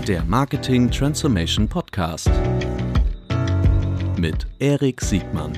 Der Marketing Transformation Podcast mit Erik Siegmann.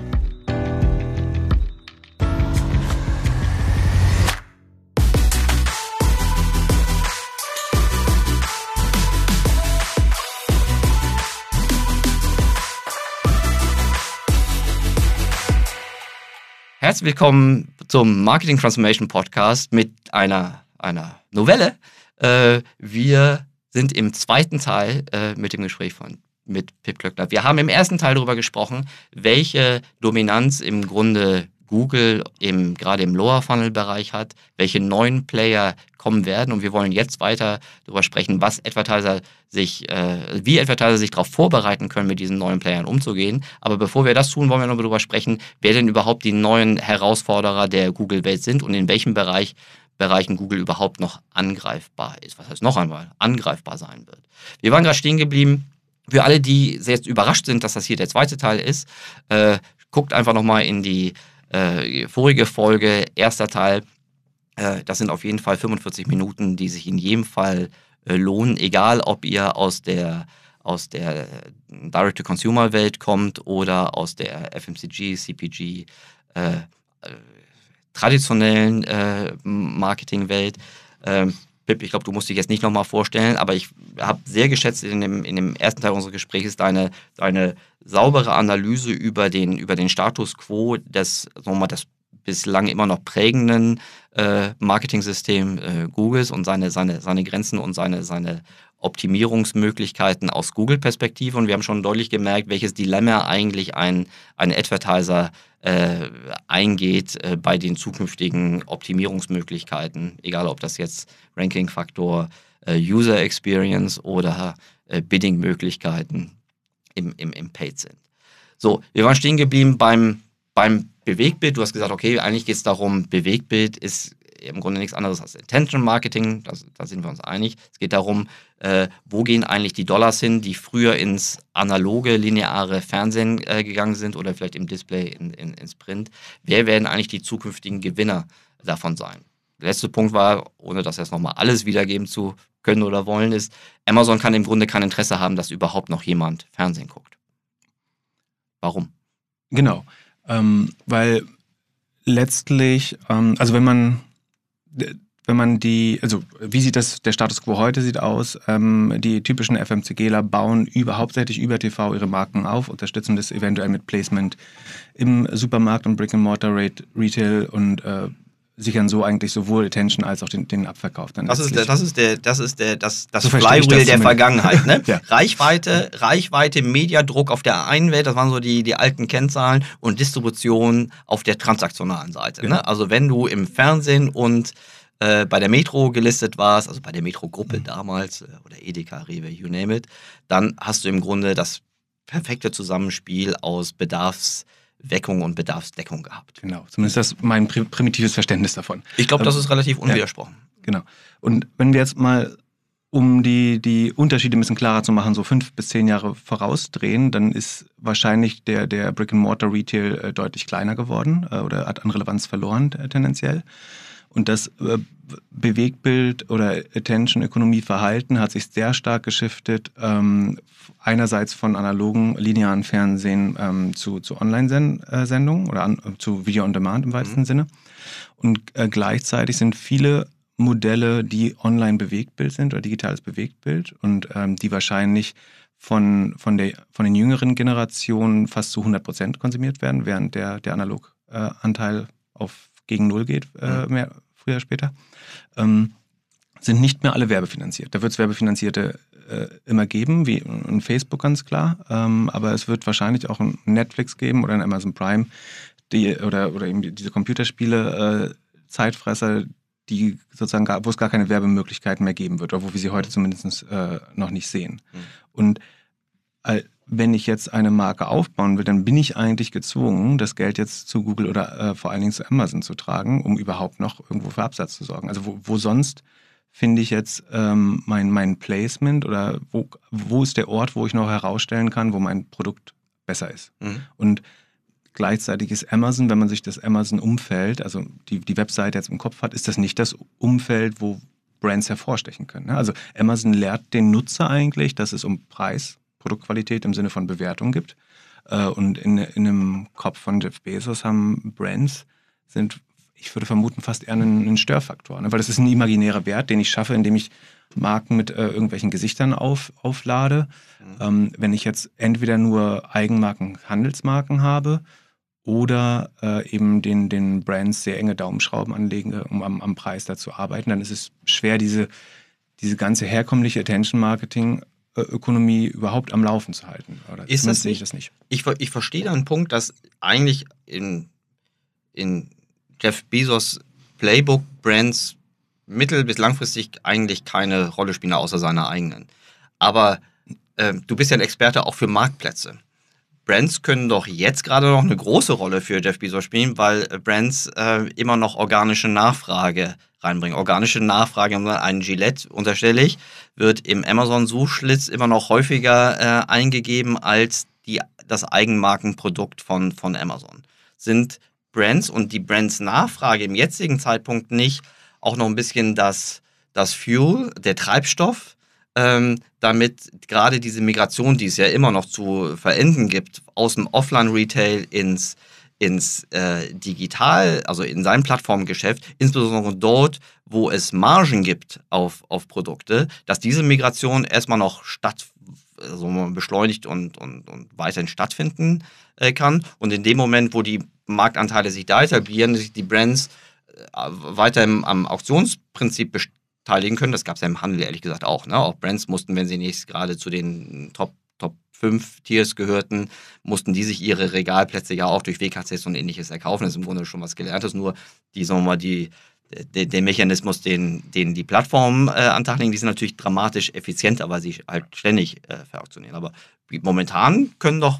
Herzlich willkommen zum Marketing Transformation Podcast mit einer Novelle. Wir sind im zweiten Teil mit dem Gespräch mit Pip Klöckner. Wir haben im ersten Teil darüber gesprochen, welche Dominanz im Grunde Google gerade im Lower-Funnel-Bereich hat, welche neuen Player kommen werden. Und wir wollen jetzt weiter darüber sprechen, wie Advertiser sich darauf vorbereiten können, mit diesen neuen Playern umzugehen. Aber bevor wir das tun, wollen wir noch darüber sprechen, wer denn überhaupt die neuen Herausforderer der Google-Welt sind und in welchem Bereichen Google überhaupt noch angreifbar ist. Was heißt noch einmal? Angreifbar sein wird. Wir waren gerade stehen geblieben. Für alle, die jetzt überrascht sind, dass das hier der zweite Teil ist, guckt einfach nochmal in die vorige Folge, erster Teil. Das sind auf jeden Fall 45 Minuten, die sich in jedem Fall lohnen, egal ob ihr aus der Direct-to-Consumer-Welt kommt oder aus der FMCG, CPG, traditionellen Marketingwelt. Pip, ich glaube, du musst dich jetzt nicht nochmal vorstellen, aber ich habe sehr geschätzt in dem ersten Teil unseres Gesprächs deine saubere Analyse über den Status quo des bislang immer noch prägenden Marketing-System Googles und seine Grenzen und seine Optimierungsmöglichkeiten aus Google-Perspektive. Und wir haben schon deutlich gemerkt, welches Dilemma eigentlich ein Advertiser eingeht bei den zukünftigen Optimierungsmöglichkeiten, egal ob das jetzt Ranking-Faktor, User Experience oder Bidding-Möglichkeiten im Paid sind. So, wir waren stehen geblieben beim Bewegtbild. Du hast gesagt, okay, eigentlich geht es darum, Bewegtbild ist im Grunde nichts anderes als Attention Marketing, da sind wir uns einig. Es geht darum, wo gehen eigentlich die Dollars hin, die früher ins analoge, lineare Fernsehen gegangen sind oder vielleicht im Display ins Print. Wer werden eigentlich die zukünftigen Gewinner davon sein? Der letzte Punkt war, ohne das jetzt nochmal alles wiedergeben zu können oder wollen, ist, Amazon kann im Grunde kein Interesse haben, dass überhaupt noch jemand Fernsehen guckt. Warum? Genau, weil letztlich, wie sieht der Status quo heute aus? Die typischen FMCGler bauen hauptsächlich über TV ihre Marken auf, unterstützen das eventuell mit Placement im Supermarkt und Brick-and-Mortar-Retail und sichern so eigentlich sowohl Attention als auch den Abverkauf. Dann das ist das Flywheel der Vergangenheit. Ne? Ja. Reichweite, Mediadruck auf der einen Welt, das waren so die alten Kennzahlen, und Distribution auf der transaktionalen Seite. Genau. Ne? Also wenn du im Fernsehen und bei der Metro gelistet warst, also bei der Metro-Gruppe damals, oder Edeka, Rewe, you name it, dann hast du im Grunde das perfekte Zusammenspiel aus Bedarfsweckung und Bedarfsdeckung gehabt. Genau, zumindest das ist mein primitives Verständnis davon. Ich glaube, das ist relativ unwidersprochen. Ja, genau. Und wenn wir jetzt mal, um die Unterschiede ein bisschen klarer zu machen, so 5 bis 10 Jahre vorausdrehen, dann ist wahrscheinlich der Brick-and-Mortar-Retail deutlich kleiner geworden oder hat an Relevanz verloren tendenziell. Und das Bewegtbild oder Attention-Ökonomie-Verhalten hat sich sehr stark geschiftet, einerseits von analogen, linearen Fernsehen zu Online-Sendungen oder zu Video-on-Demand im weitesten Sinne. Und gleichzeitig sind viele Modelle, die online Bewegtbild sind oder digitales Bewegtbild und die wahrscheinlich von den jüngeren Generationen fast zu 100% konsumiert werden, während der Analoganteil gegen Null geht, früher oder später, sind nicht mehr alle werbefinanziert. Da wird es Werbefinanzierte immer geben, wie ein Facebook ganz klar, aber es wird wahrscheinlich auch ein Netflix geben oder ein Amazon Prime, oder eben diese Computerspiele, Zeitfresser, die sozusagen wo es gar keine Werbemöglichkeiten mehr geben wird, oder wo wir sie heute zumindest noch nicht sehen. Und wenn ich jetzt eine Marke aufbauen will, dann bin ich eigentlich gezwungen, das Geld jetzt zu Google oder vor allen Dingen zu Amazon zu tragen, um überhaupt noch irgendwo für Absatz zu sorgen. Also wo sonst finde ich jetzt mein Placement oder wo ist der Ort, wo ich noch herausstellen kann, wo mein Produkt besser ist. Und gleichzeitig ist Amazon, wenn man sich das Amazon-Umfeld, also die Webseite jetzt im Kopf hat, ist das nicht das Umfeld, wo Brands hervorstechen können. Also Amazon lehrt den Nutzer eigentlich, dass es um Preis, Produktqualität im Sinne von Bewertung gibt. Und in einem Kopf von Jeff Bezos haben Brands ich würde vermuten, fast eher ein Störfaktor. Ne? Weil das ist ein imaginärer Wert, den ich schaffe, indem ich Marken mit irgendwelchen Gesichtern auflade. Wenn ich jetzt entweder nur Eigenmarken, Handelsmarken habe oder eben den Brands sehr enge Daumenschrauben anlegen, um am Preis da zu arbeiten, dann ist es schwer, diese ganze herkömmliche Attention-Marketing-Ökonomie überhaupt am Laufen zu halten. Oder Ist das sehe ich das nicht. Ich verstehe da einen Punkt, dass eigentlich in Jeff Bezos Playbook Brands mittel- bis langfristig eigentlich keine Rolle spielen, außer seiner eigenen. Aber du bist ja ein Experte auch für Marktplätze. Brands können doch jetzt gerade noch eine große Rolle für Jeff Bezos spielen, weil Brands immer noch organische Nachfrage reinbringen. Organische Nachfrage, ein Gillette, unterstelle ich, wird im Amazon-Suchschlitz immer noch häufiger eingegeben als das Eigenmarkenprodukt von Amazon. Sind Brands und die Brands-Nachfrage im jetzigen Zeitpunkt nicht auch noch ein bisschen das Fuel, der Treibstoff, damit gerade diese Migration, die es ja immer noch zu verenden gibt, aus dem Offline-Retail ins Digital, also in sein Plattformgeschäft, insbesondere dort, wo es Margen gibt auf Produkte, dass diese Migration erstmal noch beschleunigt und weiterhin stattfinden kann. Und in dem Moment, wo die Marktanteile sich da etablieren, sich die Brands weiter am Auktionsprinzip beteiligen können. Das gab es ja im Handel ehrlich gesagt auch. Ne? Auch Brands mussten, wenn sie nicht gerade zu den Top 5 Tiers gehörten, mussten die sich ihre Regalplätze ja auch durch WKZs und ähnliches erkaufen. Das ist im Grunde schon was Gelerntes. Nur den Mechanismus, den die Plattformen an den Tag legen, die sind natürlich dramatisch effizienter, weil sie halt ständig verauktionieren. Aber momentan kann doch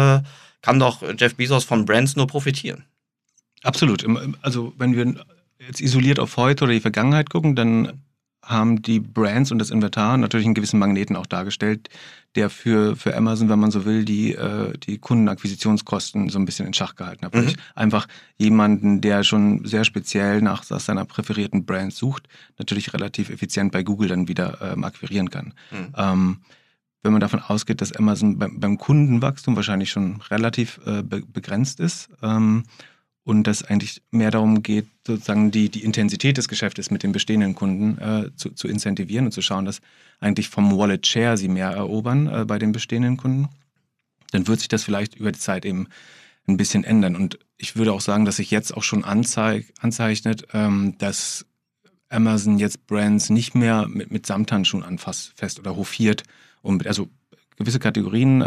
Jeff Bezos von Brands nur profitieren. Absolut. Also wenn wir jetzt isoliert auf heute oder die Vergangenheit gucken, dann haben die Brands und das Inventar natürlich einen gewissen Magneten auch dargestellt, der für Amazon, wenn man so will, die Kundenakquisitionskosten so ein bisschen in Schach gehalten hat. Weil ich einfach jemanden, der schon sehr speziell nach seiner präferierten Brand sucht, natürlich relativ effizient bei Google dann wieder akquirieren kann. Wenn man davon ausgeht, dass Amazon beim Kundenwachstum wahrscheinlich schon relativ begrenzt ist, und dass eigentlich mehr darum geht, sozusagen die Intensität des Geschäftes mit den bestehenden Kunden zu incentivieren und zu schauen, dass eigentlich vom Wallet Share sie mehr erobern bei den bestehenden Kunden, dann wird sich das vielleicht über die Zeit eben ein bisschen ändern. Und ich würde auch sagen, dass sich jetzt auch schon anzeichnet, dass Amazon jetzt Brands nicht mehr mit Samthandschuhen anfasst, fest oder hofiert. Also gewisse Kategorien,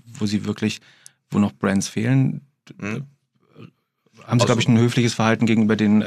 wo noch Brands fehlen, haben sie, glaube ich, ein höfliches Verhalten gegenüber die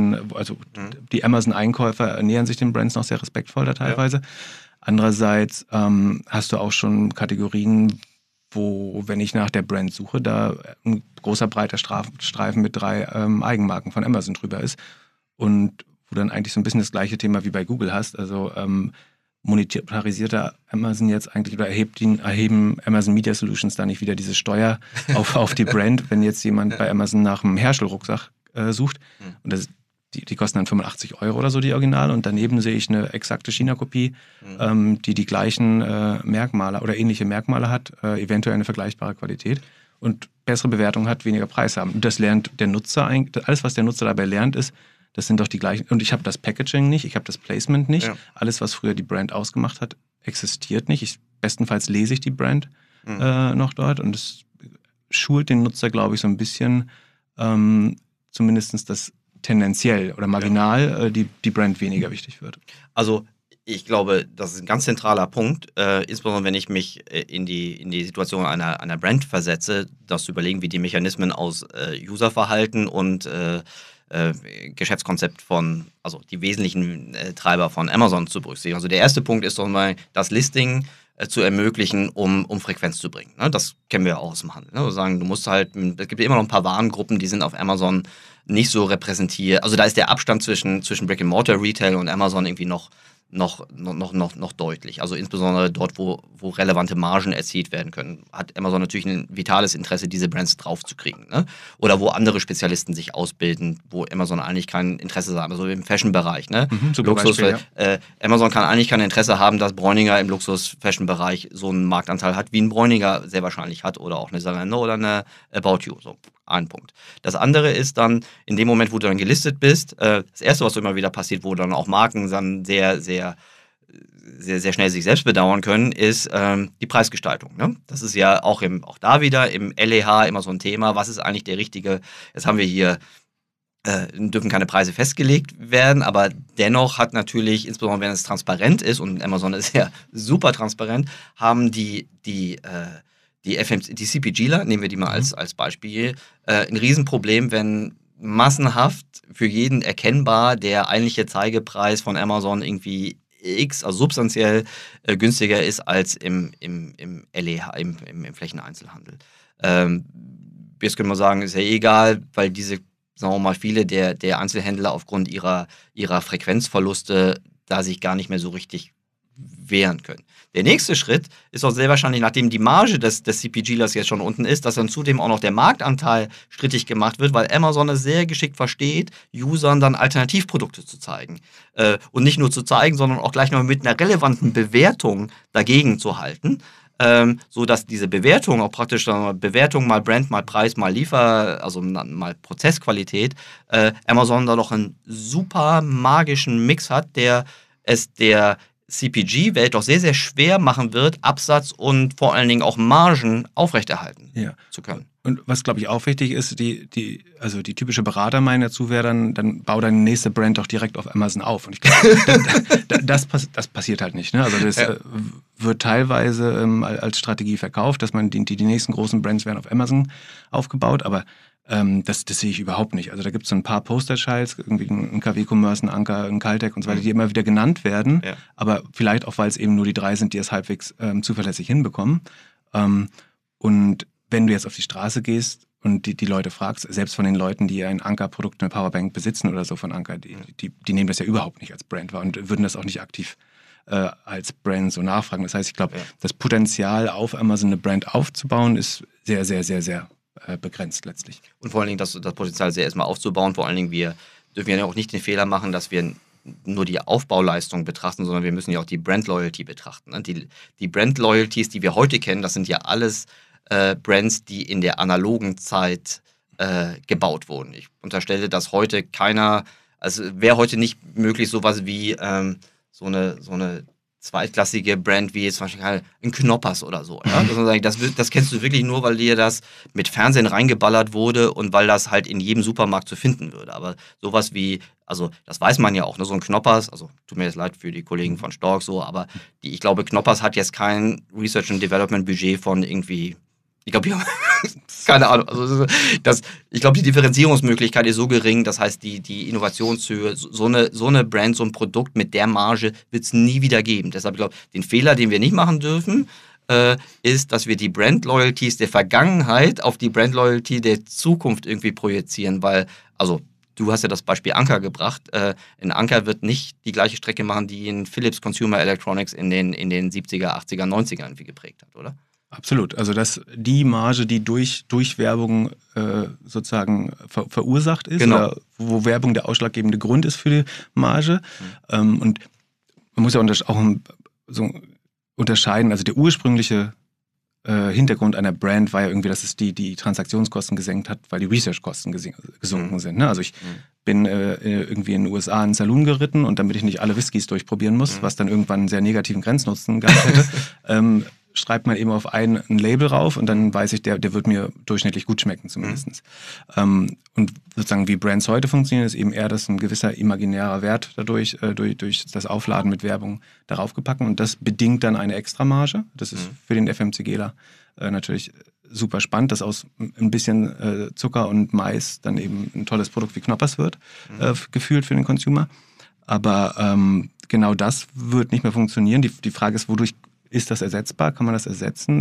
Amazon-Einkäufer nähern sich den Brands noch sehr respektvoll da teilweise. Ja. Andererseits hast du auch schon Kategorien, wo, wenn ich nach der Brand suche, da ein großer breiter Streifen mit 3 Eigenmarken von Amazon drüber ist und wo dann eigentlich so ein bisschen das gleiche Thema wie bei Google hast. Also monetarisiert Amazon jetzt eigentlich oder erheben Amazon Media Solutions da nicht wieder diese Steuer auf die Brand, wenn jetzt jemand bei Amazon nach einem Herschel-Rucksack sucht und die kosten dann 85 € oder so, die Original, und daneben sehe ich eine exakte China-Kopie, die gleichen Merkmale oder ähnliche Merkmale hat, eventuell eine vergleichbare Qualität und bessere Bewertung hat, weniger Preis haben. Und das lernt der Nutzer eigentlich, alles was der Nutzer dabei lernt ist, das sind doch die gleichen. Und ich habe das Packaging nicht, ich habe das Placement nicht. Ja. Alles, was früher die Brand ausgemacht hat, existiert nicht. Bestenfalls lese ich die Brand noch dort. Und es schult den Nutzer, glaube ich, so ein bisschen, zumindest dass tendenziell oder marginal die Brand weniger wichtig wird. Also ich glaube, das ist ein ganz zentraler Punkt, insbesondere wenn ich mich in die Situation einer Brand versetze, das zu überlegen, wie die Mechanismen aus Userverhalten und Geschäftskonzept also die wesentlichen Treiber von Amazon zu berücksichtigen. Also der erste Punkt ist doch mal, das Listing zu ermöglichen, um Frequenz zu bringen. Ne? Das kennen wir auch aus dem Handel. Ne? Wir sagen, es gibt immer noch ein paar Warengruppen, die sind auf Amazon nicht so repräsentiert. Also da ist der Abstand zwischen Brick-and-Mortar-Retail und Amazon irgendwie noch noch deutlich. Also insbesondere dort, wo relevante Margen erzielt werden können, hat Amazon natürlich ein vitales Interesse, diese Brands draufzukriegen. Ne? Oder wo andere Spezialisten sich ausbilden, wo Amazon eigentlich kein Interesse hat. Also im Fashion-Bereich. Ne? Super Luxus, Beispiel, ja. Amazon kann eigentlich kein Interesse haben, dass Bräuninger im Luxus-Fashion-Bereich so einen Marktanteil hat, wie ein Bräuninger sehr wahrscheinlich hat oder auch eine Zalando oder eine About You. So, ein Punkt. Das andere ist dann, in dem Moment, wo du dann gelistet bist, das Erste, was immer wieder passiert, wo dann auch Marken dann sehr schnell sich selbst bedauern können, ist die Preisgestaltung. Ne? Das ist ja auch da wieder im LEH immer so ein Thema. Was ist eigentlich der richtige? Jetzt haben wir hier, dürfen keine Preise festgelegt werden, aber dennoch hat natürlich, insbesondere wenn es transparent ist, und Amazon ist ja super transparent, haben die CPGler, nehmen wir die mal als Beispiel, ein Riesenproblem, wenn massenhaft für jeden erkennbar der eigentliche Zeigepreis von Amazon irgendwie X, also substanziell günstiger ist als im LEH, im Flächeneinzelhandel. Jetzt können wir sagen, ist ja egal, weil diese, sagen wir mal, viele der Einzelhändler aufgrund ihrer Frequenzverluste da sich gar nicht mehr so richtig wehren können. Der nächste Schritt ist auch sehr wahrscheinlich, nachdem die Marge des CPGlers jetzt schon unten ist, dass dann zudem auch noch der Marktanteil strittig gemacht wird, weil Amazon es sehr geschickt versteht, Usern dann Alternativprodukte zu zeigen. Und nicht nur zu zeigen, sondern auch gleich noch mit einer relevanten Bewertung dagegen zu halten. Sodass diese Bewertung auch praktisch Bewertung mal Brand, mal Preis, mal also mal Prozessqualität, Amazon da doch einen super magischen Mix hat, der es der CPG-Welt doch sehr, sehr schwer machen wird, Absatz und vor allen Dingen auch Margen aufrechterhalten zu können. Und was, glaube ich, auch wichtig ist, die typische Beratermeinung dazu wäre dann bau deine nächste Brand doch direkt auf Amazon auf. Und ich glaube, das passiert halt nicht. Ne? Also das wird teilweise als Strategie verkauft, dass man die nächsten großen Brands werden auf Amazon aufgebaut, aber das sehe ich überhaupt nicht. Also da gibt es so ein paar Poster-Childs, irgendwie ein KW-Commerce, ein Anker, ein Caltech und so weiter, die immer wieder genannt werden, aber vielleicht auch, weil es eben nur die 3 sind, die es halbwegs zuverlässig hinbekommen. Und wenn du jetzt auf die Straße gehst und die Leute fragst, selbst von den Leuten, die ein Anker-Produkt, eine Powerbank besitzen oder so von Anker, die nehmen das ja überhaupt nicht als Brand wahr und würden das auch nicht aktiv als Brand so nachfragen. Das heißt, ich glaube, das Potenzial auf Amazon eine Brand aufzubauen ist sehr, sehr, sehr, sehr begrenzt letztlich. Und vor allen Dingen das Potenzial sehr erstmal aufzubauen. Vor allen Dingen, wir dürfen ja auch nicht den Fehler machen, dass wir nur die Aufbauleistung betrachten, sondern wir müssen ja auch die Brand-Loyalty betrachten. Ne? Die Brand-Loyalties, die wir heute kennen, das sind ja alles Brands, die in der analogen Zeit gebaut wurden. Ich unterstelle, dass heute wäre heute nicht möglich, sowas wie so eine zweitklassige Brand wie jetzt zum Beispiel ein Knoppers oder so. Ja? Das kennst du wirklich nur, weil dir das mit Fernsehen reingeballert wurde und weil das halt in jedem Supermarkt zu finden würde. Aber sowas wie, also das weiß man ja auch, ne? So ein Knoppers, also tut mir jetzt leid für die Kollegen von Stork so, aber ich glaube, Knoppers hat jetzt kein Research and Development Budget von irgendwie, ich glaube, keine Ahnung. Also ich glaube, die Differenzierungsmöglichkeit ist so gering, das heißt, die Innovationshöhe, so eine Brand, so ein Produkt mit der Marge wird es nie wieder geben. Deshalb, ich glaube, den Fehler, den wir nicht machen dürfen, ist, dass wir die Brand-Loyalties der Vergangenheit auf die Brand-Loyalty der Zukunft irgendwie projizieren, weil, also, du hast ja das Beispiel Anker gebracht. Ein Anker wird nicht die gleiche Strecke machen, die in Philips Consumer Electronics in den 70er, 80er, 90er irgendwie geprägt hat, oder? Absolut. Also die Marge, die durch Werbung sozusagen verursacht ist, genau. Oder wo Werbung der ausschlaggebende Grund ist für die Marge. Und man muss ja auch so unterscheiden, also der ursprüngliche Hintergrund einer Brand war ja irgendwie, dass es die Transaktionskosten gesenkt hat, weil die Research-Kosten gesunken sind. Ne? Also ich bin irgendwie in den USA in einen Saloon geritten und damit ich nicht alle Whiskys durchprobieren muss, was dann irgendwann einen sehr negativen Grenznutzen gehabt hätte, schreibt man eben auf ein Label rauf und dann weiß ich, der wird mir durchschnittlich gut schmecken zumindest. Und sozusagen wie Brands heute funktionieren, ist eben eher, dass ein gewisser imaginärer Wert dadurch durch das Aufladen mit Werbung darauf gepackt und das bedingt dann eine Extramarge. Das ist für den FMCGler natürlich super spannend, dass aus ein bisschen Zucker und Mais dann eben ein tolles Produkt wie Knoppers wird, gefühlt für den Consumer. Aber genau das wird nicht mehr funktionieren. Die Frage ist, wodurch ist das ersetzbar? Kann man das ersetzen?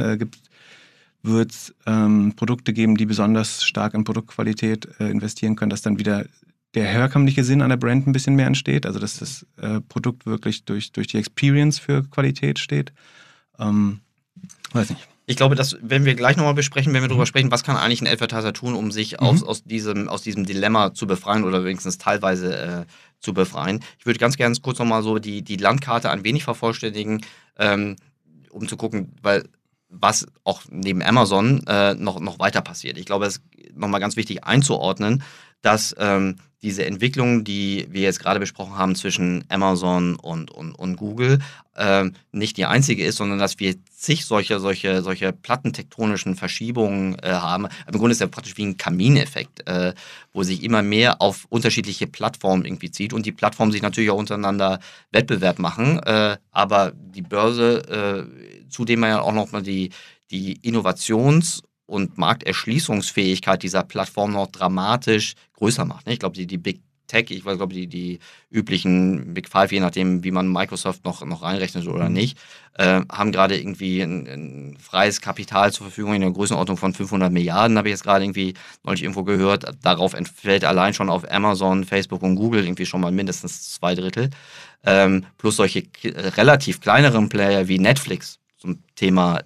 Wird es Produkte geben, die besonders stark in Produktqualität investieren können, dass dann wieder der herkömmliche Sinn an der Brand ein bisschen mehr entsteht, also dass das Produkt wirklich durch die Experience für Qualität steht. Weiß nicht. Ich glaube, das werden wir gleich nochmal besprechen, wenn wir darüber sprechen, was kann eigentlich ein Advertiser tun, um sich aus diesem Dilemma zu befreien oder wenigstens teilweise zu befreien. Ich würde ganz gerne kurz nochmal so die Landkarte ein wenig vervollständigen, um zu gucken, weil was auch neben Amazon noch weiter passiert. Ich glaube, es ist nochmal ganz wichtig einzuordnen, dass diese Entwicklung, die wir jetzt gerade besprochen haben zwischen Amazon und Google, nicht die einzige ist, sondern dass wir zig solche plattentektonischen Verschiebungen haben. Im Grunde ist ja praktisch wie ein Kamineffekt, wo sich immer mehr auf unterschiedliche Plattformen irgendwie zieht und die Plattformen sich natürlich auch untereinander Wettbewerb machen, aber die Börse, zudem ja auch nochmal die Innovations- und Markterschließungsfähigkeit dieser Plattform noch dramatisch größer macht. Ne? Ich glaube, die Big Tech, ich glaube, die üblichen Big Five, je nachdem, wie man Microsoft noch reinrechnet oder nicht, haben gerade irgendwie ein freies Kapital zur Verfügung in der Größenordnung von 500 Milliarden, habe ich jetzt gerade irgendwie neulich irgendwo gehört. Darauf entfällt allein schon auf Amazon, Facebook und Google irgendwie schon mal mindestens 2/3. Plus solche relativ kleineren Player wie Netflix zum Thema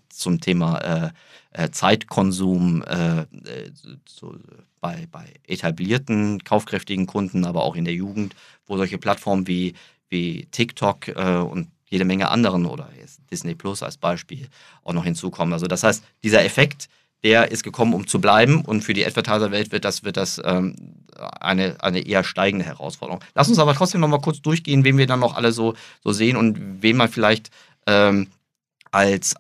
Zeitkonsum bei etablierten, kaufkräftigen Kunden, aber auch in der Jugend, wo solche Plattformen wie TikTok und jede Menge anderen oder jetzt Disney Plus als Beispiel auch noch hinzukommen. Also das heißt, dieser Effekt, der ist gekommen, um zu bleiben und für die Advertiser-Welt wird das eine eher steigende Herausforderung. Lass uns aber trotzdem noch mal kurz durchgehen, wen wir dann noch alle so sehen und wen man vielleicht als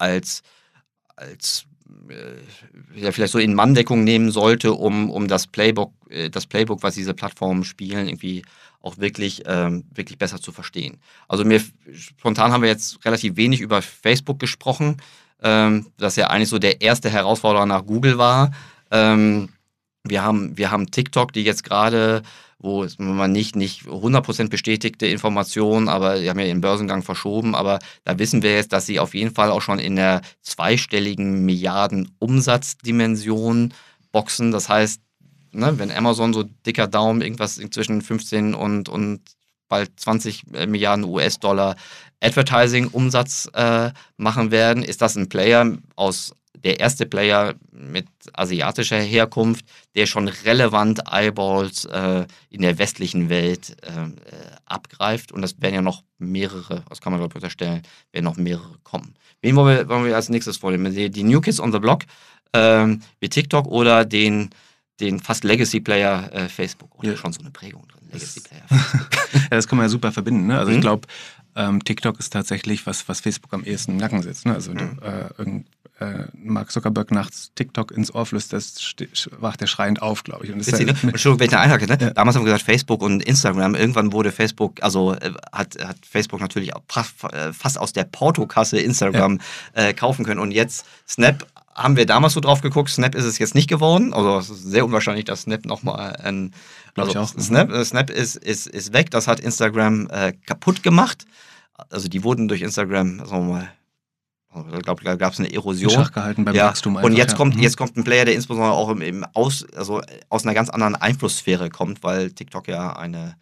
vielleicht so in Manndeckung nehmen sollte, um das Playbook, was diese Plattformen spielen, irgendwie auch wirklich besser zu verstehen. Also spontan haben wir jetzt relativ wenig über Facebook gesprochen, das ja eigentlich so der erste Herausforderer nach Google war. Wir haben TikTok, die jetzt gerade, wo man nicht 100% bestätigte Informationen, aber die haben ja ihren Börsengang verschoben, aber da wissen wir jetzt, dass sie auf jeden Fall auch schon in der zweistelligen Milliarden Umsatzdimension boxen. Das heißt, ne, wenn Amazon so dicker Daumen irgendwas zwischen 15 und bald 20 Milliarden US-Dollar Advertising-Umsatz machen werden, ist das ein Player der erste Player mit asiatischer Herkunft, der schon relevant Eyeballs in der westlichen Welt abgreift. Und das werden ja noch mehrere, das kann man glaube ich unterstellen, werden noch mehrere kommen. Wen wollen wir als nächstes vornehmen? Die New Kids on the Block, wie TikTok oder den fast Legacy-Player Facebook? Oder schon so eine Prägung drin, Legacy-Player Facebook. Ja, das kann man ja super verbinden. Ne? Also ich glaube, TikTok ist tatsächlich, was Facebook am ehesten im Nacken sitzt. Ne? Also Mark Zuckerberg nachts TikTok ins Ohr flüstert, wacht der schreiend auf, glaube ich. Und Entschuldigung, wenn ich da einhacke, ne? Ja. Damals haben wir gesagt, Facebook und Instagram, irgendwann wurde Facebook, also hat Facebook natürlich auch fast aus der Portokasse Instagram kaufen können. Und jetzt Snap, haben wir damals so drauf geguckt, Snap ist es jetzt nicht geworden. Also es ist sehr unwahrscheinlich, dass Snap nochmal Snap ist weg, das hat Instagram kaputt gemacht. Also die wurden durch Instagram, sagen wir mal, ich glaube, da gab es eine Erosion. Schach gehalten beim Wachstum einfach. Und jetzt kommt ein Player, der insbesondere auch aus einer ganz anderen Einflusssphäre kommt, weil TikTok ja eine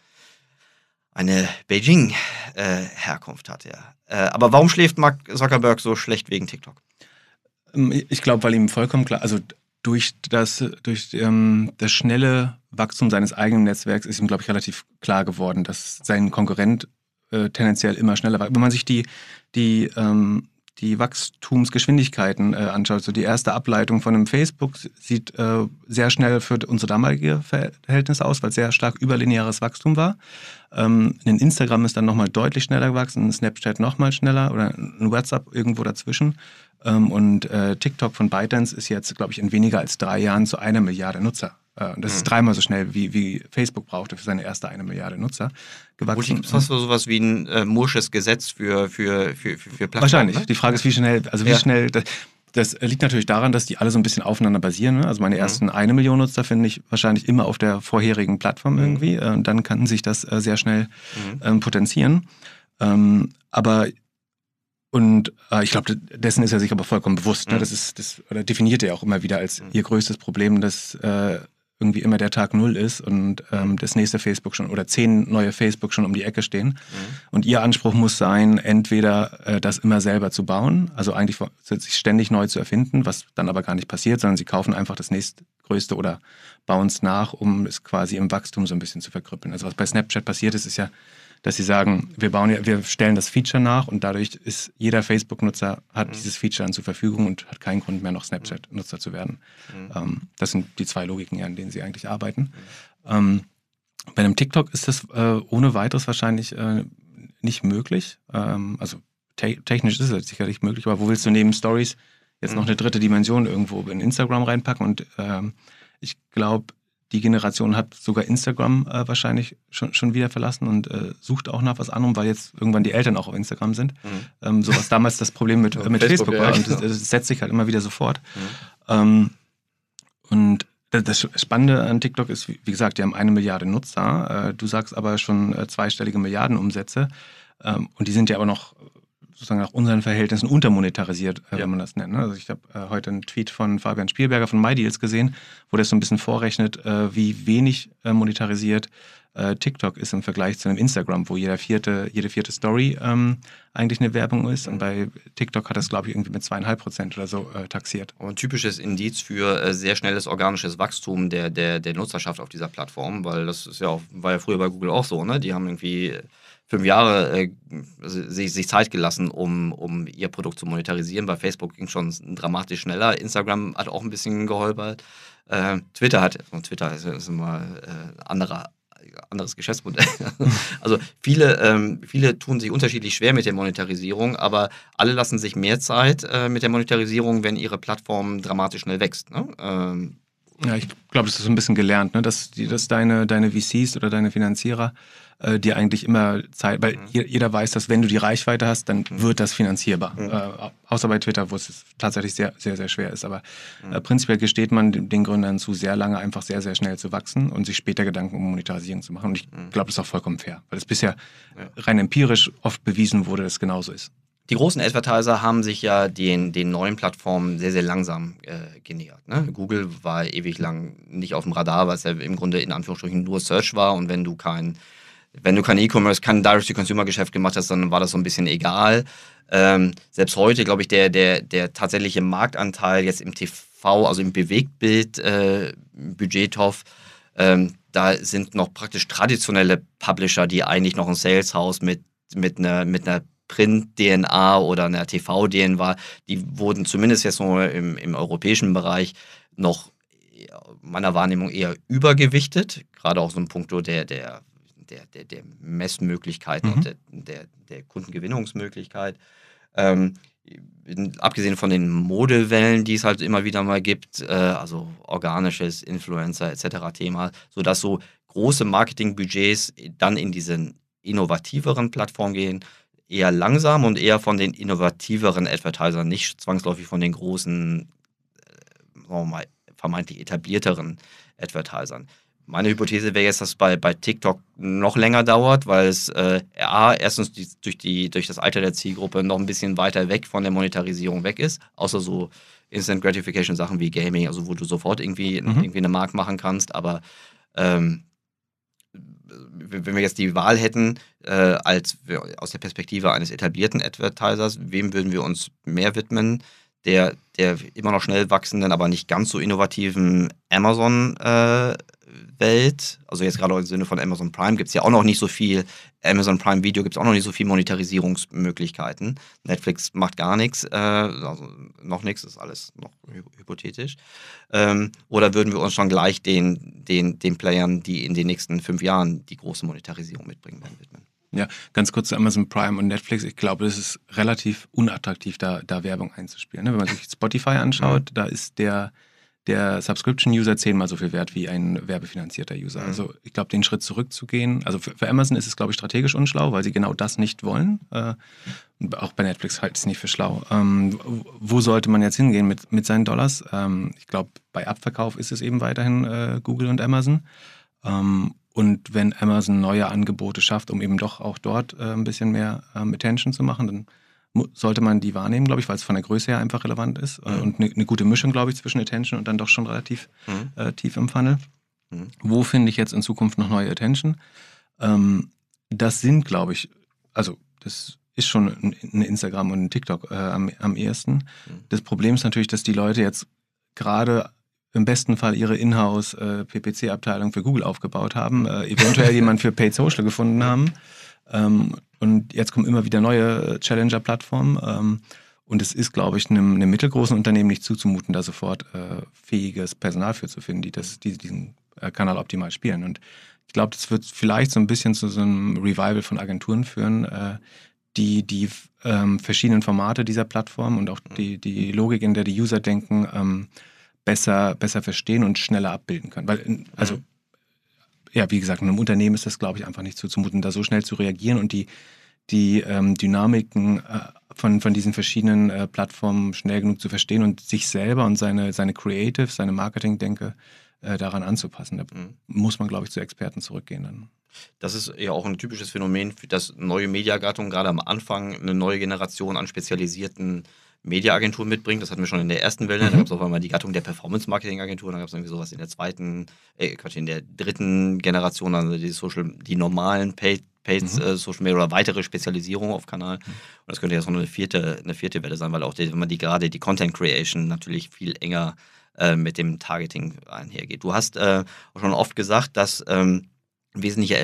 Beijing-Herkunft hat. Ja. Aber warum schläft Mark Zuckerberg so schlecht wegen TikTok? Ich glaube, weil ihm vollkommen klar, also durch das schnelle Wachstum seines eigenen Netzwerks ist ihm, glaube ich, relativ klar geworden, dass sein Konkurrent tendenziell immer schneller war. Wenn man sich die Wachstumsgeschwindigkeiten anschaut, so die erste Ableitung von einem Facebook sieht sehr schnell für unsere damalige Verhältnisse aus, weil es sehr stark überlineares Wachstum war. Ein Instagram ist dann nochmal deutlich schneller gewachsen, ein Snapchat nochmal schneller oder ein WhatsApp irgendwo dazwischen. Und TikTok von ByteDance ist jetzt, glaube ich, in weniger als 3 Jahren zu 1 Milliarde Nutzer. Und das ist 3-mal so schnell, wie Facebook brauchte für seine erste 1 Milliarde Nutzer gewachsen. Gibt es fast sowas wie ein Moore'sches Gesetz für Plattformen? Wahrscheinlich. Ne? Die Frage ist, wie schnell, das liegt natürlich daran, dass die alle so ein bisschen aufeinander basieren. Ne? Also meine ersten 1 Million Nutzer finde ich wahrscheinlich immer auf der vorherigen Plattform irgendwie. Und dann kann sich das sehr schnell potenzieren. Ich glaube, dessen ist er sich aber vollkommen bewusst. Ne? Das definiert er auch immer wieder als ihr größtes Problem, dass irgendwie immer der Tag Null ist und das nächste Facebook schon oder 10 neue Facebook schon um die Ecke stehen. Und ihr Anspruch muss sein, entweder das immer selber zu bauen, also eigentlich sich ständig neu zu erfinden, was dann aber gar nicht passiert, sondern sie kaufen einfach das nächstgrößte oder bauen es nach, um es quasi im Wachstum so ein bisschen zu verkrüppeln. Also was bei Snapchat passiert ist, ist ja, dass sie sagen, wir stellen das Feature nach und dadurch ist jeder Facebook-Nutzer hat dieses Feature dann zur Verfügung und hat keinen Grund mehr, noch Snapchat-Nutzer zu werden. Das sind die 2 Logiken, an denen sie eigentlich arbeiten. Bei einem TikTok ist das ohne weiteres wahrscheinlich nicht möglich. Also technisch ist es sicherlich möglich, aber wo willst du neben Stories jetzt noch eine dritte Dimension irgendwo in Instagram reinpacken? Und ich glaube, die Generation hat sogar Instagram wahrscheinlich schon wieder verlassen und sucht auch nach was anderem, weil jetzt irgendwann die Eltern auch auf Instagram sind. So was damals das Problem mit Facebook war. Und das setzt sich halt immer wieder sofort. Und das Spannende an TikTok ist, wie gesagt, die haben 1 Milliarde Nutzer. Du sagst aber schon zweistellige Milliardenumsätze. Und die sind ja aber noch sozusagen nach unseren Verhältnissen untermonetarisiert, wenn man das nennt. Also ich habe heute einen Tweet von Fabian Spielberger von MyDeals gesehen, wo das so ein bisschen vorrechnet, wie wenig monetarisiert TikTok ist im Vergleich zu einem Instagram, wo jede vierte Story eigentlich eine Werbung ist. Und bei TikTok hat das, glaube ich, irgendwie mit 2,5% oder so taxiert. Und ein typisches Indiz für sehr schnelles organisches Wachstum der Nutzerschaft auf dieser Plattform, weil das ist war ja früher bei Google auch so, ne? Die haben irgendwie 5 Jahre sich Zeit gelassen, um ihr Produkt zu monetarisieren. Bei Facebook ging es schon dramatisch schneller. Instagram hat auch ein bisschen geholpert. Twitter ist immer anderes Geschäftsmodell. Also viele tun sich unterschiedlich schwer mit der Monetarisierung, aber alle lassen sich mehr Zeit mit der Monetarisierung, wenn ihre Plattform dramatisch schnell wächst. Ne? Ja, ich glaube, das ist so ein bisschen gelernt, ne? dass deine VCs oder deine Finanzierer dir eigentlich immer Zeit, weil jeder weiß, dass wenn du die Reichweite hast, dann wird das finanzierbar. Außer bei Twitter, wo es tatsächlich sehr, sehr, sehr schwer ist. Aber prinzipiell gesteht man den Gründern zu, sehr lange einfach sehr, sehr schnell zu wachsen und sich später Gedanken um Monetarisierung zu machen. Und ich glaube, das ist auch vollkommen fair, weil es bisher rein empirisch oft bewiesen wurde, dass es genauso ist. Die großen Advertiser haben sich ja den neuen Plattformen sehr, sehr langsam genähert. Ne? Google war ewig lang nicht auf dem Radar, weil es ja im Grunde in Anführungsstrichen nur Search war. Und wenn du kein E-Commerce, kein Direct-to-Consumer-Geschäft gemacht hast, dann war das so ein bisschen egal. Selbst heute, glaube ich, der tatsächliche Marktanteil jetzt im TV, also im Bewegtbild, Budgettopf, da sind noch praktisch traditionelle Publisher, die eigentlich noch ein Sales-Haus mit einer Print-DNA oder einer TV-DNA, die wurden zumindest jetzt so im europäischen Bereich noch meiner Wahrnehmung eher übergewichtet, gerade auch so ein Punkt der Messmöglichkeiten und der Kundengewinnungsmöglichkeit. Abgesehen von den Modewellen, die es halt immer wieder mal gibt, also organisches Influencer etc. Thema, sodass so große Marketingbudgets dann in diese innovativeren Plattformen gehen, eher langsam und eher von den innovativeren Advertisern, nicht zwangsläufig von den großen, sagen wir mal, vermeintlich etablierteren Advertisern. Meine Hypothese wäre jetzt, dass bei TikTok noch länger dauert, weil es erstens durch das Alter der Zielgruppe noch ein bisschen weiter weg von der Monetarisierung weg ist, außer so Instant Gratification Sachen wie Gaming, also wo du sofort irgendwie eine Mark machen kannst, aber wenn wir jetzt die Wahl hätten, aus der Perspektive eines etablierten Advertisers, wem würden wir uns mehr widmen? Der immer noch schnell wachsenden, aber nicht ganz so innovativen Amazon-Welt. Also jetzt gerade im Sinne von Amazon Prime gibt es ja auch noch nicht so viel, Amazon Prime Video gibt es auch noch nicht so viel Monetarisierungsmöglichkeiten. Netflix macht gar nichts, also noch nichts, ist alles noch hypothetisch. Oder würden wir uns schon gleich den Playern, die in den nächsten 5 Jahren die große Monetarisierung mitbringen werden, widmen? Ja, ganz kurz zu Amazon Prime und Netflix. Ich glaube, es ist relativ unattraktiv, da Werbung einzuspielen. Wenn man sich Spotify anschaut, da ist der Subscription-User 10-mal so viel wert wie ein werbefinanzierter User. Also ich glaube, den Schritt zurückzugehen, also für Amazon ist es, glaube ich, strategisch unschlau, weil sie genau das nicht wollen. Auch bei Netflix halte ich es nicht für schlau. Wo sollte man jetzt hingehen mit seinen Dollars? Ich glaube, bei Abverkauf ist es eben weiterhin Google und Amazon. Und wenn Amazon neue Angebote schafft, um eben doch auch dort ein bisschen mehr Attention zu machen, dann sollte man die wahrnehmen, glaube ich, weil es von der Größe her einfach relevant ist. Und eine gute Mischung, glaube ich, zwischen Attention und dann doch schon relativ tief im Funnel. Wo finde ich jetzt in Zukunft noch neue Attention? Das sind, glaube ich, also das ist schon ein Instagram und ein TikTok am ehesten. Das Problem ist natürlich, dass die Leute jetzt gerade im besten Fall ihre Inhouse PPC-Abteilung für Google aufgebaut haben, eventuell jemand für Paid Social gefunden haben. Und jetzt kommen immer wieder neue Challenger-Plattformen. Und es ist, glaube ich, einem mittelgroßen Unternehmen nicht zuzumuten, da sofort fähiges Personal für zu finden, die diesen Kanal optimal spielen. Und ich glaube, das wird vielleicht so ein bisschen zu so einem Revival von Agenturen führen, die verschiedenen Formate dieser Plattform und auch die Logik, in der die User denken, besser verstehen und schneller abbilden können. Weil, also, ja, wie gesagt, einem Unternehmen ist das, glaube ich, einfach nicht zuzumuten, da so schnell zu reagieren und die Dynamiken von diesen verschiedenen Plattformen schnell genug zu verstehen und sich selber und seine Creative, seine Marketing-Denke daran anzupassen. Da muss man, glaube ich, zu Experten zurückgehen dann. Das ist ja auch ein typisches Phänomen, für das neue Mediagattungen gerade am Anfang eine neue Generation an spezialisierten Mediaagenturen mitbringt. Das hatten wir schon in der ersten Welle. Da gab es auch einmal die Gattung der Performance-Marketing-Agenturen. Da gab es irgendwie sowas in der dritten Generation, also die normalen Paid Social Media oder weitere Spezialisierung auf Kanal. Und das könnte ja so eine vierte Welle sein, weil auch gerade die Content Creation natürlich viel enger mit dem Targeting einhergeht. Du hast schon oft gesagt, dass ein wesentliches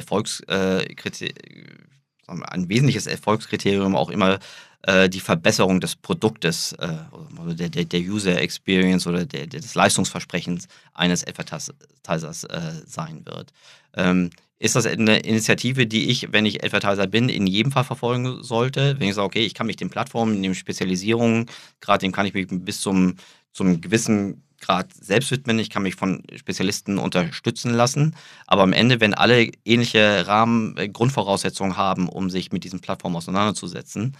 Erfolgskriterium auch immer die Verbesserung des Produktes, der User Experience oder des Leistungsversprechens eines Advertisers sein wird. Ist das eine Initiative, die ich, wenn ich Advertiser bin, in jedem Fall verfolgen sollte? Wenn ich sage, okay, ich kann mich den Plattformen, den Spezialisierungen, gerade dem kann ich mich bis zum gewissen Grad selbst widmen, ich kann mich von Spezialisten unterstützen lassen, aber am Ende, wenn alle ähnliche Grundvoraussetzungen haben, um sich mit diesen Plattformen auseinanderzusetzen,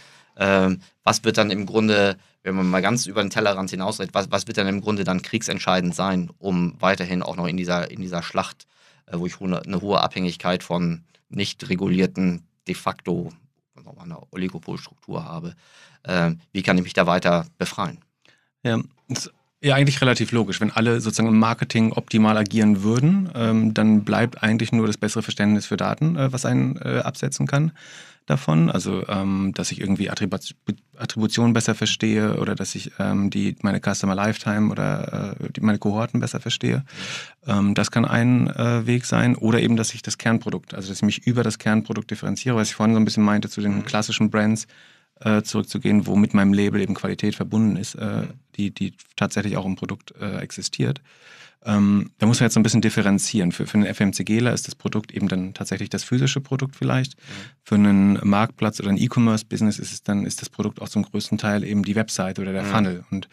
was wird dann im Grunde, wenn man mal ganz über den Tellerrand hinausredet, was wird dann im Grunde dann kriegsentscheidend sein, um weiterhin auch noch in dieser Schlacht, wo ich eine hohe Abhängigkeit von nicht regulierten, de facto eine Oligopolstruktur habe, wie kann ich mich da weiter befreien? Ja, das ja, eigentlich relativ logisch. Wenn alle sozusagen im Marketing optimal agieren würden, dann bleibt eigentlich nur das bessere Verständnis für Daten, was einen absetzen kann davon. Also, dass ich irgendwie Attribution besser verstehe oder dass ich meine Customer Lifetime oder meine Kohorten besser verstehe. Das kann ein Weg sein. Oder eben, dass ich das Kernprodukt, also dass ich mich über das Kernprodukt differenziere, was ich vorhin so ein bisschen meinte, zu den klassischen Brands zurückzugehen, wo mit meinem Label eben Qualität verbunden ist, die tatsächlich auch im Produkt existiert. Da muss man jetzt so ein bisschen differenzieren. Für einen FMCGler ist das Produkt eben dann tatsächlich das physische Produkt vielleicht. Für einen Marktplatz oder ein E-Commerce-Business ist das Produkt auch zum größten Teil eben die Website oder der Funnel. Und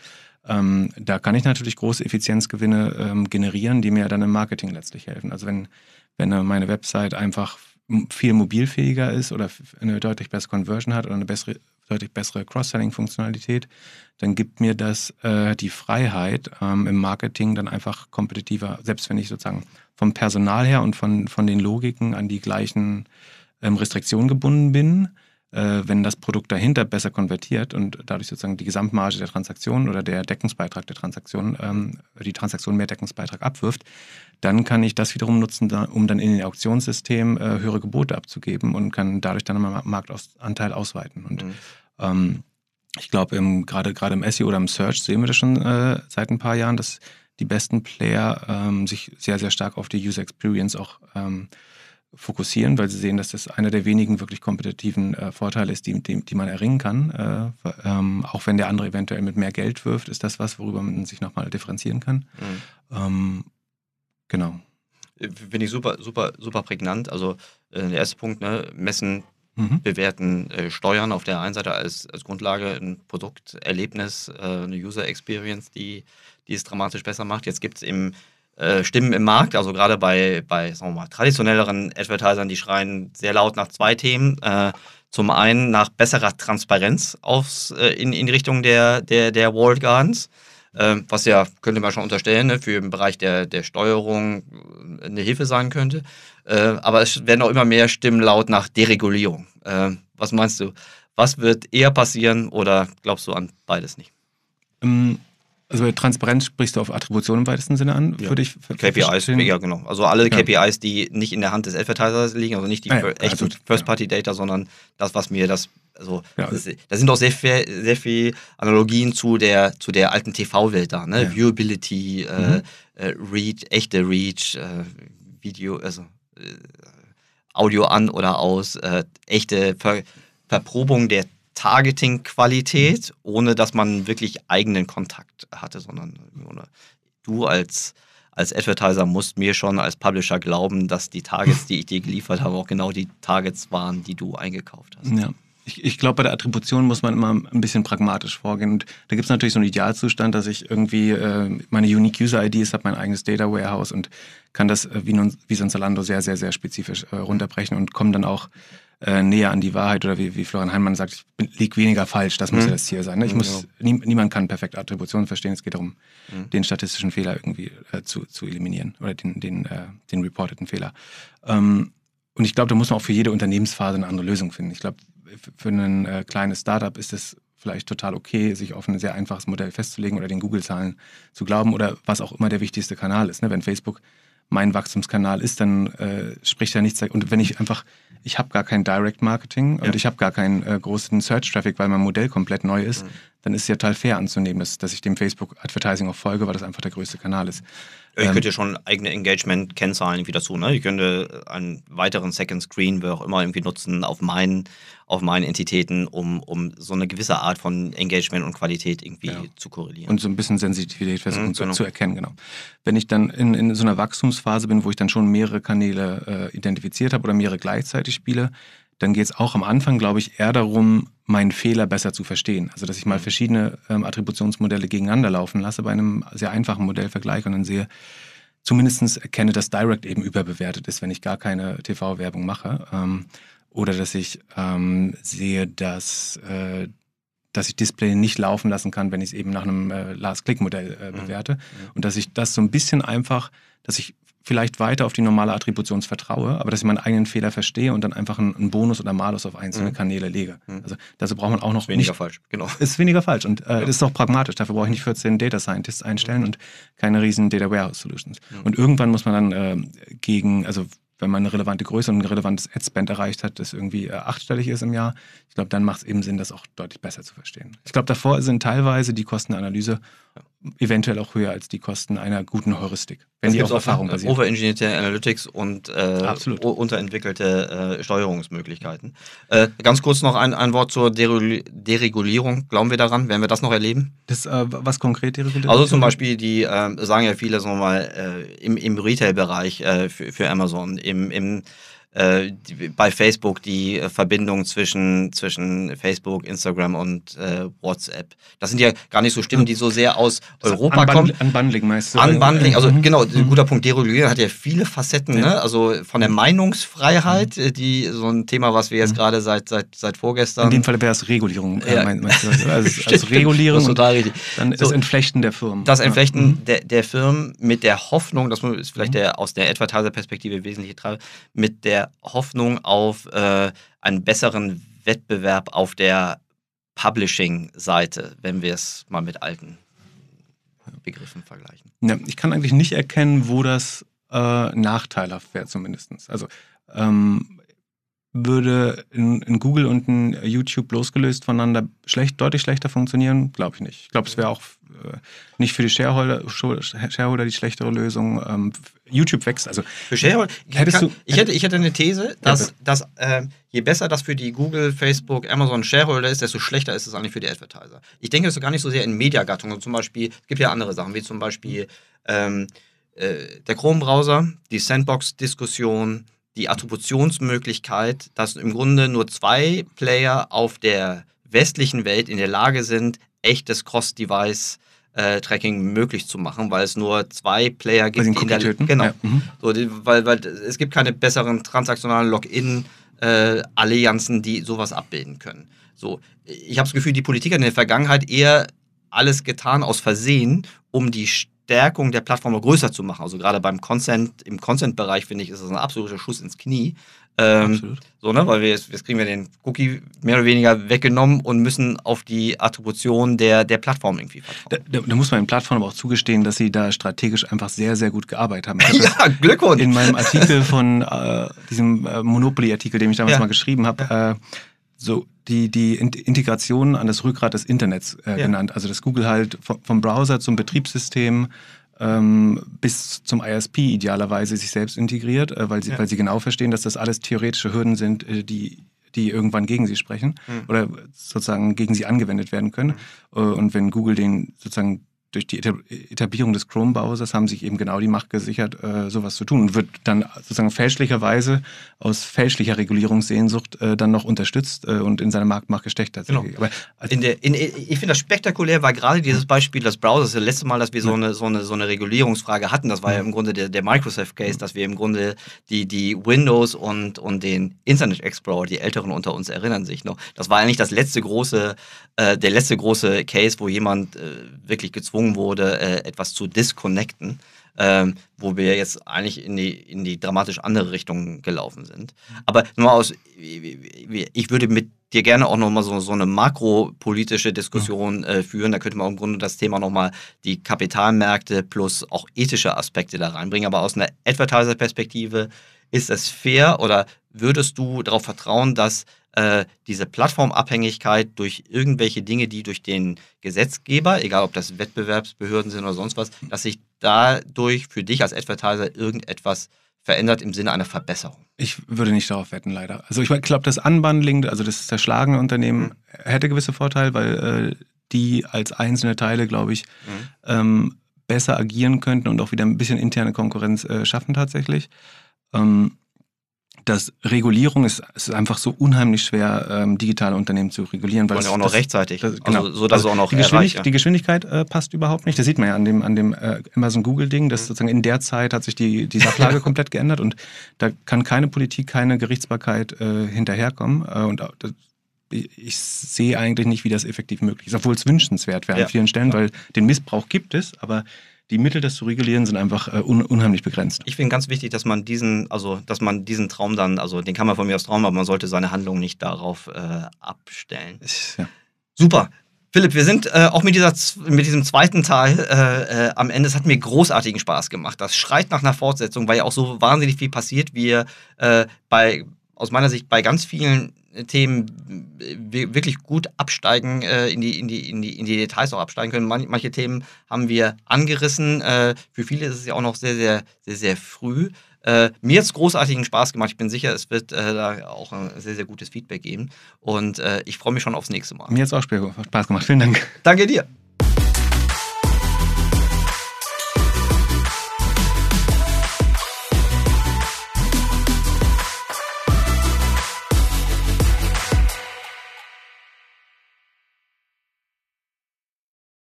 da kann ich natürlich große Effizienzgewinne generieren, die mir dann im Marketing letztlich helfen. Also wenn meine Website einfach viel mobilfähiger ist oder eine deutlich bessere Conversion hat oder eine deutlich bessere Cross-Selling-Funktionalität, dann gibt mir das die Freiheit, im Marketing dann einfach kompetitiver, selbst wenn ich sozusagen vom Personal her und von den Logiken an die gleichen Restriktionen gebunden bin, wenn das Produkt dahinter besser konvertiert und dadurch sozusagen die Gesamtmarge der Transaktion oder der Deckungsbeitrag der Transaktion, die Transaktion mehr Deckungsbeitrag abwirft, dann kann ich das wiederum nutzen, um dann in den Auktionssystem höhere Gebote abzugeben und kann dadurch dann meinen Marktanteil ausweiten. Und ich glaube, gerade im SEO oder im Search sehen wir das schon seit ein paar Jahren, dass die besten Player sich sehr, sehr stark auf die User Experience auch fokussieren, weil sie sehen, dass das einer der wenigen wirklich kompetitiven Vorteile ist, die man erringen kann. Auch wenn der andere eventuell mit mehr Geld wirft, ist das was, worüber man sich nochmal differenzieren kann. Genau. Finde ich super, super, super prägnant. Also der erste Punkt, messen, bewerten, steuern auf der einen Seite als Grundlage ein Produkterlebnis, eine User Experience, die es dramatisch besser macht. Jetzt gibt es Stimmen im Markt, also gerade bei sagen wir mal, traditionelleren Advertisern, die schreien sehr laut nach zwei Themen. Zum einen nach besserer Transparenz in die Richtung der Walled Gardens, was ja, könnte man schon unterstellen, für den Bereich der Steuerung eine Hilfe sein könnte. Aber es werden auch immer mehr Stimmen laut nach Deregulierung. Was meinst du? Was wird eher passieren oder glaubst du an beides nicht? Also bei Transparenz sprichst du auf Attribution im weitesten Sinne an, würde ich KPIs, ja genau. Also alle KPIs, die nicht in der Hand des Advertisers liegen, also nicht die echten First-Party-Data, sondern das, was mir da sind auch sehr viel Analogien zu der alten TV-Welt da, ne? Viewability, Reach, echte Reach, Video, also Audio an oder aus, echte Verprobung der Targeting-Qualität, ohne dass man wirklich eigenen Kontakt hatte, sondern du als Advertiser musst mir schon als Publisher glauben, dass die Targets, die ich dir geliefert habe, auch genau die Targets waren, die du eingekauft hast. Ja. Ich glaube, bei der Attribution muss man immer ein bisschen pragmatisch vorgehen. Und da gibt es natürlich so einen Idealzustand, dass ich irgendwie meine Unique User IDs habe, mein eigenes Data Warehouse und kann das wie so ein Zalando sehr, sehr, sehr spezifisch runterbrechen und komme dann auch näher an die Wahrheit oder wie Florian Heinemann sagt, ich liege weniger falsch, das muss ja das Ziel sein. Ne? Niemand kann perfekt Attribution verstehen, es geht darum, den statistischen Fehler irgendwie zu eliminieren oder den reporteten Fehler. Und ich glaube, da muss man auch für jede Unternehmensphase eine andere Lösung finden. Ich glaube, für ein kleines Startup ist es vielleicht total okay, sich auf ein sehr einfaches Modell festzulegen oder den Google-Zahlen zu glauben oder was auch immer der wichtigste Kanal ist. Ne? Wenn Facebook mein Wachstumskanal ist, dann spricht ja nichts dagegen. Und wenn ich habe gar kein Direct-Marketing und ich habe gar keinen großen Search-Traffic, weil mein Modell komplett neu ist, dann ist es ja total fair anzunehmen, dass ich dem Facebook-Advertising auch folge, weil das einfach der größte Kanal ist. Ich könnte ja schon eigene Engagement-Kennzahlen irgendwie dazu, ne? Ich könnte einen weiteren Second Screen, wer auch immer, irgendwie nutzen auf meinen Entitäten, um so eine gewisse Art von Engagement und Qualität irgendwie zu korrelieren. Und so ein bisschen Sensitivität versuchen zu erkennen, genau. Wenn ich dann in so einer Wachstumsphase bin, wo ich dann schon mehrere Kanäle identifiziert habe oder mehrere gleichzeitig spiele, dann geht es auch am Anfang, glaube ich, eher darum, meinen Fehler besser zu verstehen. Also, dass ich mal verschiedene Attributionsmodelle gegeneinander laufen lasse, bei einem sehr einfachen Modellvergleich und dann sehe, zumindest erkenne, dass Direct eben überbewertet ist, wenn ich gar keine TV-Werbung mache. Oder dass ich sehe, dass ich Display nicht laufen lassen kann, wenn ich es eben nach einem Last-Click-Modell bewerte. Und dass ich das so ein bisschen einfach, dass ich vielleicht weiter auf die normale Attribution vertraue, aber dass ich meinen eigenen Fehler verstehe und dann einfach einen Bonus oder Malus auf einzelne Kanäle lege. Also dazu braucht man auch noch... Ist weniger falsch, genau. Ist weniger falsch und das ist auch pragmatisch. Dafür brauche ich nicht 14 Data Scientists einstellen und keine riesen Data Warehouse Solutions. Und irgendwann muss man dann wenn man eine relevante Größe und ein relevantes Ad-Spend erreicht hat, das irgendwie 8-stellig ist im Jahr, ich glaube, dann macht es eben Sinn, das auch deutlich besser zu verstehen. Ich glaube, davor sind teilweise die Kosten der Analyse eventuell auch höher als die Kosten einer guten Heuristik, wenn die auf Erfahrung basiert. Overengineerte Analytics und unterentwickelte Steuerungsmöglichkeiten. Ganz kurz noch ein Wort zur Deregulierung. Glauben wir daran? Werden wir das noch erleben? Was konkret dereguliert? Also zum Beispiel, die sagen ja viele, sagen wir mal, im Retail-Bereich für Amazon, bei Facebook die Verbindung zwischen Facebook, Instagram und WhatsApp. Das sind ja gar nicht so Stimmen, die so sehr aus Europa kommen. Unbundling meinst du? Unbundling, also genau, guter Punkt. Deregulieren hat ja viele Facetten, ne? Also von der Meinungsfreiheit, die so ein Thema, was wir jetzt gerade seit vorgestern... In dem Fall wäre es Regulierung, meinst du? Also Regulierung und dann das Entflechten der Firmen. Das Entflechten der Firmen mit der Hoffnung, das ist vielleicht aus der Advertiser-Perspektive wesentliche Treiber, mit der Hoffnung auf einen besseren Wettbewerb auf der Publishing-Seite, wenn wir es mal mit alten Begriffen vergleichen. Ja, ich kann eigentlich nicht erkennen, wo das nachteilhaft wäre zumindest. Also würde ein Google und ein YouTube losgelöst voneinander deutlich schlechter funktionieren? Glaube ich nicht. Ich glaube, es wäre auch nicht für die Shareholder die schlechtere Lösung. YouTube wächst. Also für Shareholder? Ich hätte eine These, dass je besser das für die Google, Facebook, Amazon Shareholder ist, desto schlechter ist es eigentlich für die Advertiser. Ich denke, das ist gar nicht so sehr in Mediagattungen. Zum Beispiel, es gibt ja andere Sachen, wie zum Beispiel der Chrome-Browser, die Sandbox-Diskussion, die Attributionsmöglichkeit, dass im Grunde nur 2 Player auf der westlichen Welt in der Lage sind, echtes Cross-Device-Tracking möglich zu machen, weil es nur 2 Player gibt, die in der... Genau. Ja. Weil es gibt keine besseren transaktionalen Login-Allianzen, die sowas abbilden können. So, ich habe das Gefühl, die Politik hat in der Vergangenheit eher alles getan aus Versehen, um die Stärkung der Plattform noch größer zu machen. Also gerade im Consent-Bereich, finde ich, ist das ein absoluter Schuss ins Knie, Absolut. So, ne? Weil jetzt kriegen wir den Cookie mehr oder weniger weggenommen und müssen auf die Attribution der Plattform irgendwie vertrauen. Da muss man den Plattformen aber auch zugestehen, dass sie da strategisch einfach sehr, sehr gut gearbeitet haben. Ja, Glückwunsch! In meinem Artikel von diesem Monopoly-Artikel, den ich damals mal geschrieben habe, so die Integration an das Rückgrat des Internets genannt. Also dass Google halt vom Browser zum Betriebssystem bis zum ISP idealerweise sich selbst integriert, weil sie genau verstehen, dass das alles theoretische Hürden sind, die irgendwann gegen sie sprechen oder sozusagen gegen sie angewendet werden können. Und wenn Google den sozusagen durch die Etablierung des Chrome-Browsers haben sich eben genau die Macht gesichert, sowas zu tun und wird dann sozusagen fälschlicherweise aus fälschlicher Regulierungssehnsucht dann noch unterstützt und in seine Marktmacht gesteckt tatsächlich. Genau. Aber ich finde das spektakulär, war gerade dieses Beispiel des Browsers, das letzte Mal, dass wir so eine Regulierungsfrage hatten, das war ja im Grunde der Microsoft-Case, dass wir im Grunde die Windows und den Internet Explorer, die Älteren unter uns erinnern sich noch, das war eigentlich der letzte große Case, wo jemand wirklich gezwungen wurde, etwas zu disconnecten, wo wir jetzt eigentlich in die dramatisch andere Richtung gelaufen sind. Aber ich würde mit dir gerne auch nochmal so eine makropolitische Diskussion führen. Da könnte man im Grunde das Thema nochmal die Kapitalmärkte plus auch ethische Aspekte da reinbringen. Aber aus einer Advertiser-Perspektive ist es fair oder würdest du darauf vertrauen, dass diese Plattformabhängigkeit durch irgendwelche Dinge, die durch den Gesetzgeber, egal ob das Wettbewerbsbehörden sind oder sonst was, dass sich dadurch für dich als Advertiser irgendetwas verändert im Sinne einer Verbesserung? Ich würde nicht darauf wetten, leider. Also ich glaube, das Unbundling, also das zerschlagene Unternehmen, hätte gewisse Vorteile, weil die als einzelne Teile, glaube ich, besser agieren könnten und auch wieder ein bisschen interne Konkurrenz schaffen tatsächlich. dass Regulierung ist einfach so unheimlich schwer, digitale Unternehmen zu regulieren. Weil und auch noch rechtzeitig. Genau. Also, so dass es auch noch die Geschwindigkeit passt überhaupt nicht. Das sieht man ja an dem Amazon-Google-Ding, dass sozusagen in der Zeit hat sich die Sachlage komplett geändert und da kann keine Politik, keine Gerichtsbarkeit hinterherkommen. Ich sehe eigentlich nicht, wie das effektiv möglich ist, obwohl es wünschenswert wäre an vielen Stellen, weil den Missbrauch gibt es, aber die Mittel, das zu regulieren, sind einfach unheimlich begrenzt. Ich finde ganz wichtig, dass man diesen Traum dann, also den kann man von mir aus träumen, aber man sollte seine Handlung nicht darauf abstellen. Ja. Super. Philipp, wir sind auch mit diesem zweiten Teil am Ende. Es hat mir großartigen Spaß gemacht. Das schreit nach einer Fortsetzung, weil ja auch so wahnsinnig viel passiert. Wir aus meiner Sicht bei ganz vielen Themen wirklich gut absteigen, in die Details auch absteigen können. Manche Themen haben wir angerissen. Für viele ist es ja auch noch sehr, sehr, sehr, sehr früh. Mir hat es großartigen Spaß gemacht. Ich bin sicher, es wird da auch ein sehr, sehr gutes Feedback geben. Und ich freue mich schon aufs nächste Mal. Mir hat es auch Spaß gemacht. Vielen Dank. Danke dir.